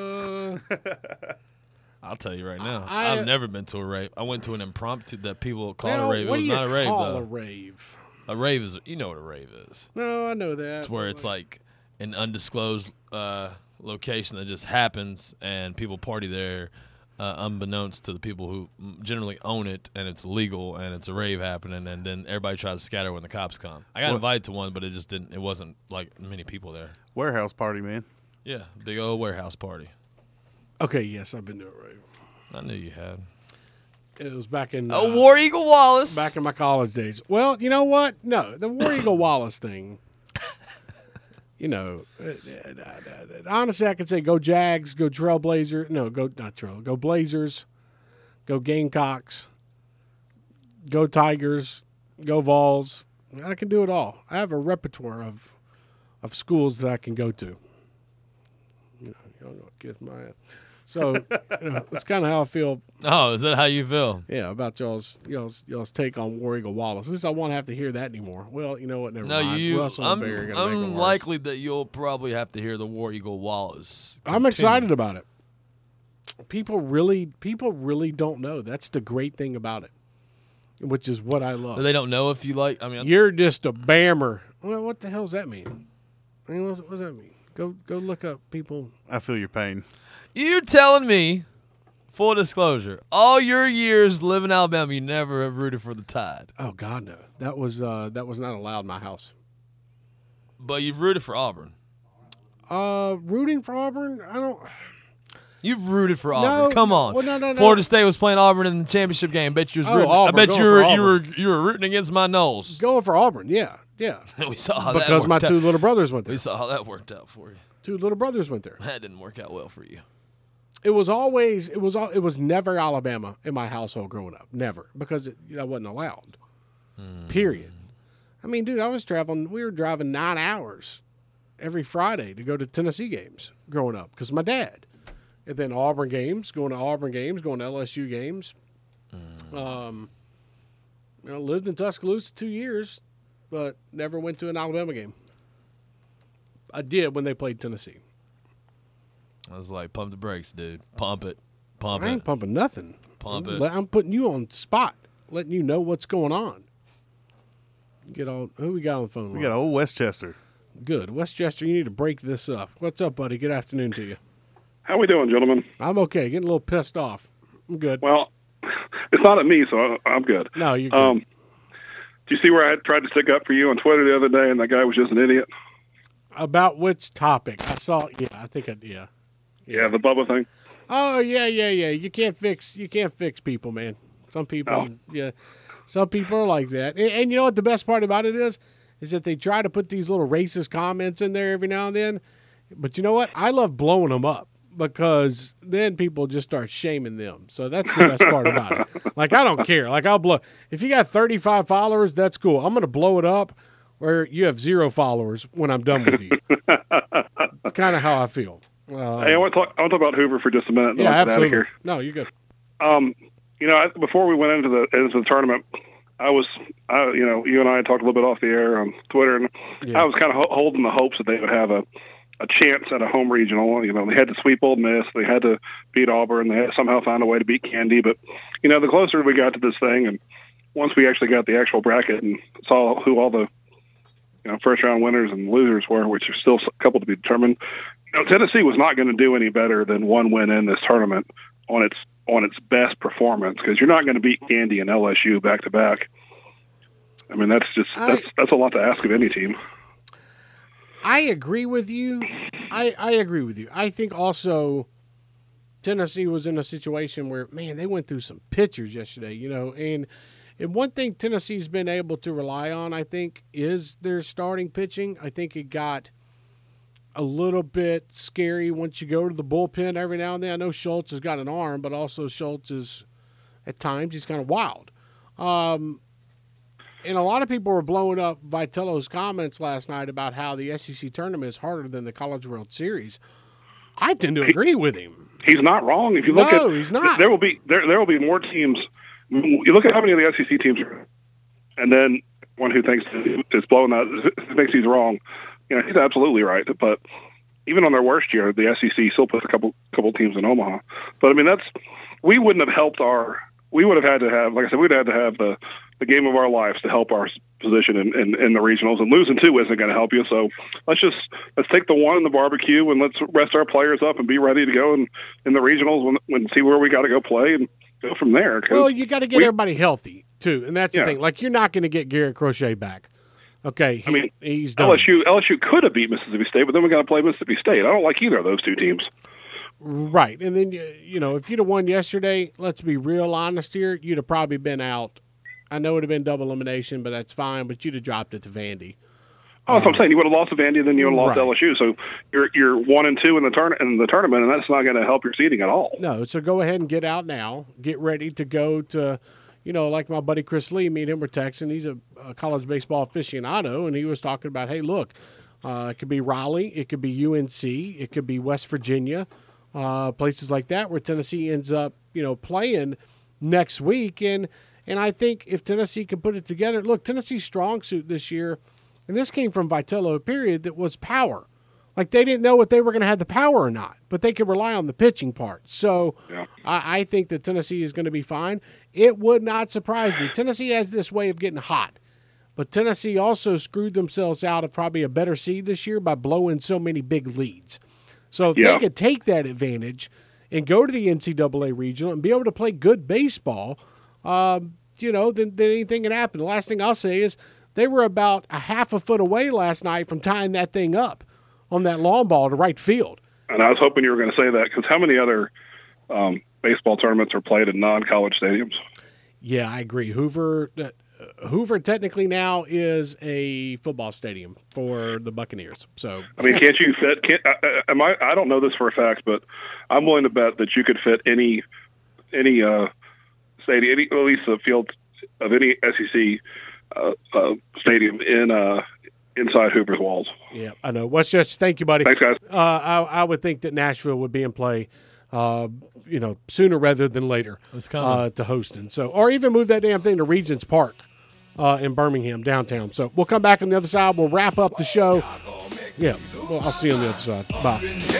uh, I'll tell you right now. I- I've never been to a rave. I went to an impromptu that people call now, a rave. It what was do you not a rave, call though. a rave? A rave is, you know what a rave is. No, I know that. It's where it's like an undisclosed uh, location that just happens and people party there uh, unbeknownst to the people who generally own it, and it's legal and it's a rave happening, and then everybody tries to scatter when the cops come. I got What? invited to one, but it just didn't. It wasn't like many people there. Warehouse party, man. Yeah, big old warehouse party. Okay, yes, I've been to a rave. I knew you had. It was back in Oh, uh, War Eagle Wallace. back in my college days. Well, you know what? No, the War Eagle Wallace thing. You know, uh, uh, uh, honestly, I could say go Jags, go Trailblazer. No, go not Trail. Go Blazers, go Gamecocks, go Tigers, go Vols. I can do it all. I have a repertoire of of schools that I can go to. You know, you don't know, get my. So you know, that's kind of how I feel. Oh, is that how you feel? Yeah, about y'all's y'all's y'all's take on War Eagle Wallace. At least I won't have to hear that anymore. Well, you know what? Never No, mind. you. Russell I'm, and Barry are gonna make it I'm worse. likely that you'll probably have to hear the War Eagle Wallace. I'm continue. excited about it. People really, people really don't know. That's the great thing about it, which is what I love. They don't know if you like. I mean, You're just a bammer. Well, what the hell does that mean? I mean, what, what does that mean? Go, go look up people. I feel your pain. you telling me, full disclosure, all your years living in Alabama, you never have rooted for the Tide, Oh God, no. That was uh, that was not allowed in my house. but you've rooted for Auburn. Uh, rooting for Auburn. I don't. You've rooted for Auburn. No, Come on. well, no, no, no. Florida State was playing Auburn in the championship game. Bet you was Oh, rooting. Auburn, I bet going you were for you were Auburn. you were rooting against my Knowles. Going for Auburn. Yeah, yeah. we saw how that Because my worked two out. little brothers went there. We saw how that worked out for you. Two little brothers went there. That didn't work out well for you. It was always it was all it was never Alabama in my household growing up. Never, because it you know, wasn't allowed. Period. I mean, dude, I was traveling. We were driving nine hours every Friday to go to Tennessee games growing up because my dad. And then Auburn games, going to Auburn games, going to L S U games. Um, you know, lived in Tuscaloosa two years, but never went to an Alabama game. I did when they played Tennessee. I was like, pump the brakes, dude. Pump it. Pump I ain't it. pumping nothing. Pump I'm, it. le- I'm putting you on spot, letting you know what's going on. Get all who we got on the phone? We line? got old Westchester. Good, Westchester. You need to break this up. What's up, buddy? Good afternoon to you. How we doing, gentlemen? I'm okay. Getting a little pissed off. I'm good. Well, it's not at me, so I'm good. No, you're good. Um, do you see where I tried to stick up for you on Twitter the other day, and that guy was just an idiot? About which topic? I saw. Yeah, I think. I, yeah. Yeah, the Bubba thing. Oh yeah, yeah, yeah. You can't fix. You can't fix people, man. Some people. Oh. Yeah. Some people are like that. And, and you know what the best part about it is, is that they try to put these little racist comments in there every now and then. But you know what? I love blowing them up. Because then people just start shaming them. So that's the best part about it. Like, I don't care. Like, I'll blow. If you got thirty-five followers, that's cool. I'm going to blow it up where you have zero followers when I'm done with you. It's kind of how I feel. Uh, Hey, I want to talk. I want to talk about Hoover for just a minute. and then yeah, I'll get out of absolutely. here. No, you're good. Um, you know, I, before we went into the into the tournament, I was, I, you know, you and I had talked a little bit off the air on Twitter, and Yeah. I was kind of ho- holding the hopes that they would have a. a chance at a home regional. You know, they had to sweep Ole Miss. They had to beat Auburn. They had to somehow find a way to beat Candy. But, you know, the closer we got to this thing, and once we actually got the actual bracket and saw who all the, you know, first-round winners and losers were, which are still a couple to be determined, you know, Tennessee was not going to do any better than one win in this tournament on its on its best performance, because you're not going to beat Candy and L S U back-to-back. I mean, that's just I- that's that's a lot to ask of any team. I agree with you. I, I agree with you. I think also Tennessee was in a situation where, man, they went through some pitchers yesterday, you know, and and one thing Tennessee's been able to rely on, I think, is their starting pitching. I think it got a little bit scary once you go to the bullpen every now and then. I know Schultz has got an arm, but also Schultz is, at times, he's kind of wild. Um, and a lot of people were blowing up Vitello's comments last night about how the S E C tournament is harder than the College World Series. I tend to agree with him. He's not wrong. If you look no, at, he's not. There will be there there will be more teams. You look at how many of the S E C teams are, and then one who thinks is blowing that thinks he's wrong. You know, he's absolutely right. But even on their worst year, the S E C still puts a couple couple teams in Omaha. But I mean, that's we wouldn't have helped our. We would have had to have, like I said, we'd have had to have the, the game of our lives to help our position in, in, in the regionals, and losing two isn't going to help you. So let's just let's take the one in the barbecue and let's rest our players up and be ready to go in, in the regionals when, when see where we got to go play and go from there. Well, you got to get we, everybody healthy too, and that's yeah. the thing. Like you're not going to get Garrett Crochet back. Okay, he, I mean, he's done. L S U L S U could have beat Mississippi State, but then we got to play Mississippi State. I don't like either of those two teams. Right, and then you know if you'd have won yesterday, let's be real honest here, you'd have probably been out. I know it would have been double elimination, but that's fine. But you'd have dropped it to Vandy. Oh, that's what I'm saying. You would have lost to Vandy, then you would have lost Right. to L S U. So you're you're one and two in the turn in the tournament, and that's not going to help your seeding at all. No, so go ahead and get out now. Get ready to go to, you know, like my buddy Chris Lee. Me and him were texting. He's a, a college baseball aficionado, and he was talking about, hey, look, uh, it could be Raleigh, it could be U N C, it could be West Virginia. Uh, places like that where Tennessee ends up, you know, playing next week. And and I think if Tennessee can put it together, look, Tennessee's strong suit this year, and this came from Vitello, period, that was power. Like they didn't know if they were going to have the power or not, but they could rely on the pitching part. So yeah. I, I think that Tennessee is going to be fine. It would not surprise me. Tennessee has this way of getting hot, but Tennessee also screwed themselves out of probably a better seed this year by blowing so many big leads. So if Yeah. they could take that advantage and go to the N C double A regional and be able to play good baseball, um, you know, then, then anything can happen. The last thing I'll say is they were about a half a foot away last night from tying that thing up on that long ball to right field. And I was hoping you were going to say that because how many other um, baseball tournaments are played in non-college stadiums? Yeah, I agree. Hoover uh, Hoover technically now is a football stadium for the Buccaneers. So I mean, can't you fit? Can't, I, am I? I don't know this for a fact, but I'm willing to bet that you could fit any any uh, stadium, any, at least a field of any S E C uh, uh, stadium in uh, inside Hoover's walls. Yeah, I know. Westchester, thank you, buddy. Thanks, guys. Uh, I, I would think that Nashville would be in play, uh, you know, sooner rather than later It's coming. uh, to Houston. So, or even move that damn thing to Regents Park uh, in Birmingham, downtown. So we'll come back on the other side. We'll wrap up the show. Yeah, well, I'll see you on the other side. Bye.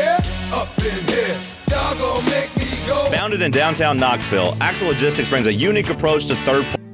Founded in downtown Knoxville, Axle Logistics brings a unique approach to third party.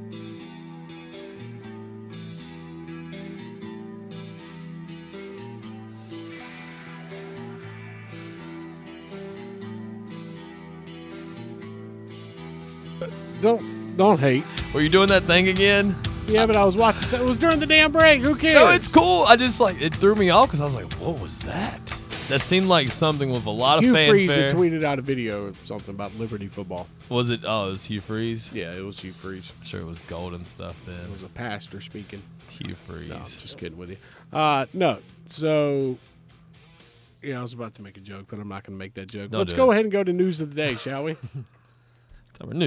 Don't don't hate. Were you doing that thing again? Yeah, but I was watching. It was during the damn break. Who cares? No, it's cool. I just like it threw me off because I was like, "What was that?" That seemed like something with a lot of Hugh fanfare. Freeze had tweeted out a video of something about Liberty football. Was it? Oh, it was Hugh Freeze. Yeah, it was Hugh Freeze. I'm sure it was golden stuff then. It was a pastor speaking. Hugh Freeze. No, I'm just kidding with you. Uh, no, so yeah, I was about to make a joke, but I'm not going to make that joke. Don't Let's do go it. ahead and go to news of the day, shall we? Time for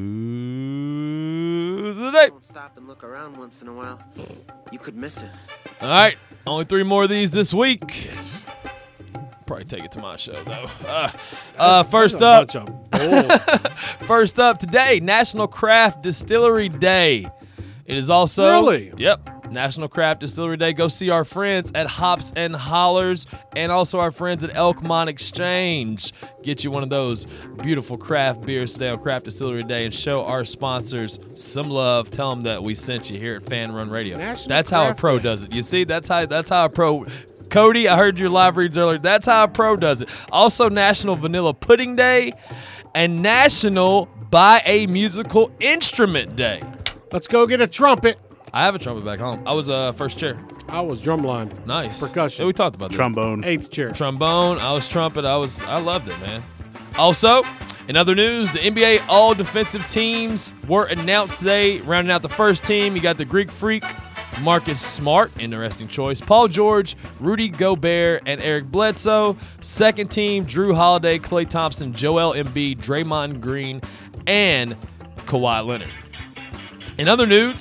news of the day. Don't stop and look around once in a while. You could miss it. All right, only three more of these this week. Yes. Probably take it to my show though. Uh, uh, first up, Bunch of bull. first up today, National Craft Distillery Day. It is also Really? Yep, National Craft Distillery Day. Go see our friends at Hops and Hollers, and also our friends at Elkmont Exchange. Get you one of those beautiful craft beers today on Craft Distillery Day, and show our sponsors some love. Tell them that we sent you here at Fan Run Radio. National That's how a Craft pro Day. does it. You see, that's how that's how a pro. Cody, I heard your live reads earlier. That's how a pro does it. Also, National Vanilla Pudding Day and National Buy a Musical Instrument Day. Let's go get a trumpet. I have a trumpet back home. I was uh, first chair. I was drumline. Nice. Percussion. Yeah, we talked about that. Trombone. Eighth chair. Trombone. I was trumpet. I was. I loved it, man. Also, in other news, the N B A all defensive teams were announced today. Rounding out the first team, you got the Greek Freak, Marcus Smart, interesting choice. Paul George, Rudy Gobert, and Eric Bledsoe. Second team, Drew Holiday, Klay Thompson, Joel Embiid, Draymond Green, and Kawhi Leonard. In other news,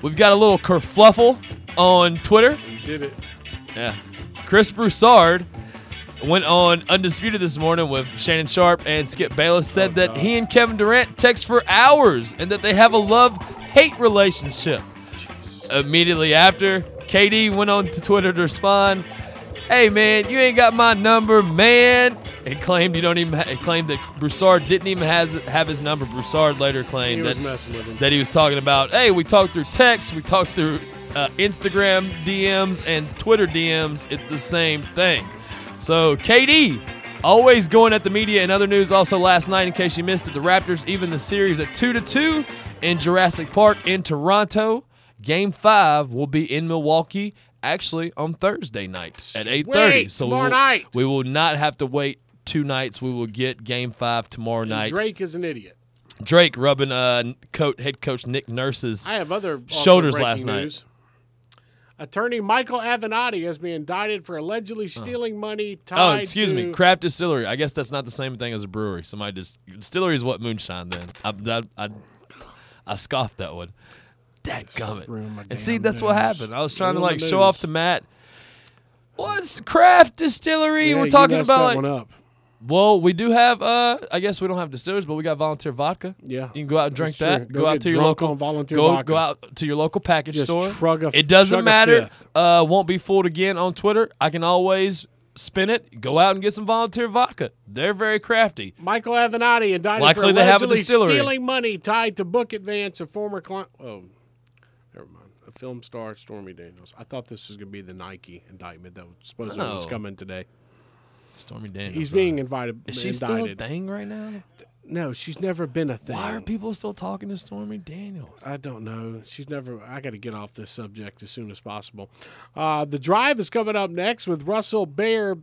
We've got a little kerfluffle on Twitter. Did it. Yeah. Chris Broussard went on Undisputed this morning with Shannon Sharp and Skip Bayless, said Oh, that God. he and Kevin Durant text for hours and that they have a love-hate relationship. Immediately after, K D went on to Twitter to respond, "Hey, man, you ain't got my number, man." He claimed you don't even. Ha- he claimed that Broussard didn't even has, have his number. Broussard later claimed He was that messing with him. that he was talking about. Hey, we talked through text, we talked through uh, Instagram D Ms and Twitter D Ms. It's the same thing. So K D always going at the media. And other news also last night, in case you missed it, the Raptors even the series at two to two in Jurassic Park in Toronto. Game five will be in Milwaukee, actually on Thursday night at eight thirty. Wait, So we tomorrow will, night. we will not have to wait two nights. We will get Game five tomorrow night. Drake is an idiot. Drake rubbing uh, coach, head coach Nick Nurse's I have other also shoulders breaking last news. night. Attorney Michael Avenatti has been indicted for allegedly stealing money tied Oh, excuse to me, craft distillery. I guess that's not the same thing as a brewery. Somebody just distillery is what moonshine. Then I I, I, I scoffed that one. Dadgummit. Ruined my And see, damn that's what news. happened. I was trying to Ruined like my show off news. to Matt. What's craft distillery? Yeah, We're you talking messed about that like. one up. Well, we do have. Uh, I guess we don't have distillers, but we got volunteer vodka. Yeah. you can go out and drink Sure. that. Go Go, out get to your drunk local. on volunteer go vodka. go out to your local package Just store. shrug a- it doesn't shrug a matter. fifth. Uh, won't be fooled again on Twitter. I can always spin it. Go out and get some volunteer vodka. They're very crafty. Michael Avenatti indicted Likely for they have a allegedly distillery. stealing money tied to book advance of former client. Oh, never mind. A film star, Stormy Daniels. I thought this was going to be the Nike indictment that was supposedly was No. coming today. Stormy Daniels. He's uh, being invited. Is she indicted. still a thing right now? No, she's never been a thing. Why are people still talking to Stormy Daniels? I don't know. She's never. I got to get off this subject as soon as possible. Uh, the Drive is coming up next with Russell Bear,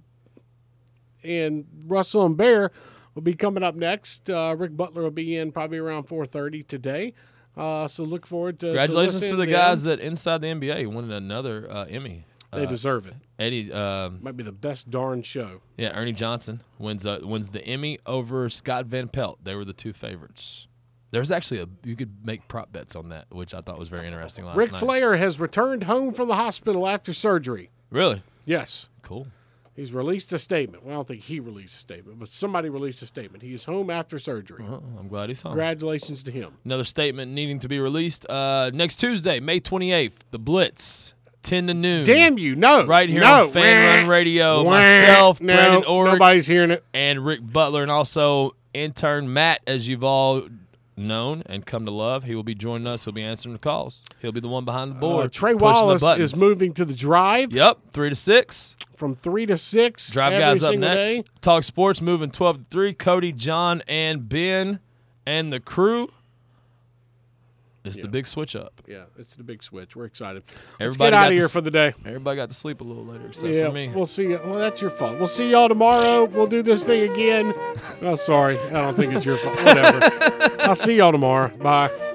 and Russell and Bear will be coming up next. Uh, Rick Butler will be in probably around four thirty today. Uh, so look forward to. Congratulations to, to, listening the them. guys that Inside the N B A won another uh, Emmy. They Uh, deserve it. Eddie, um, Might be the best darn show. yeah, Ernie Johnson wins uh, wins the Emmy over Scott Van Pelt. They were the two favorites. There's actually a you could make prop bets on that, which I thought was very interesting last Ric night. Flair has returned home from the hospital after surgery. Really Yes. cool. He's released a statement. Well, I don't think he released a statement, but somebody released a statement. He is home after surgery. Uh, I'm glad he's home. Congratulations to him. Another statement needing to be released uh, next Tuesday, May twenty-eighth. The Blitz, ten to noon. Damn you, no. Right here no. on Fan Run Radio. Wah. Myself, no, Brandon Orrick, nobody's hearing it. and Rick Butler, and also intern Matt, as you've all known and come to love. He will be joining us. He'll be answering the calls. He'll be the one behind the board. Uh, Trey pushing the Wallace buttons. is moving to the Drive Yep, three to six. from three to six. Drive every guys up single next. day. Talk sports moving twelve to three. Cody, John, and Ben, and the crew. It's Yeah. the big switch up. Yeah, it's the big switch. We're excited. Let's Everybody get out got of to here s- for the day. Everybody got to sleep a little later, except Yeah, for me. we'll see you. Well, that's your fault. We'll see y'all tomorrow. We'll do this thing again. Oh, sorry. I don't think it's your fault. Whatever. I'll see y'all tomorrow. Bye.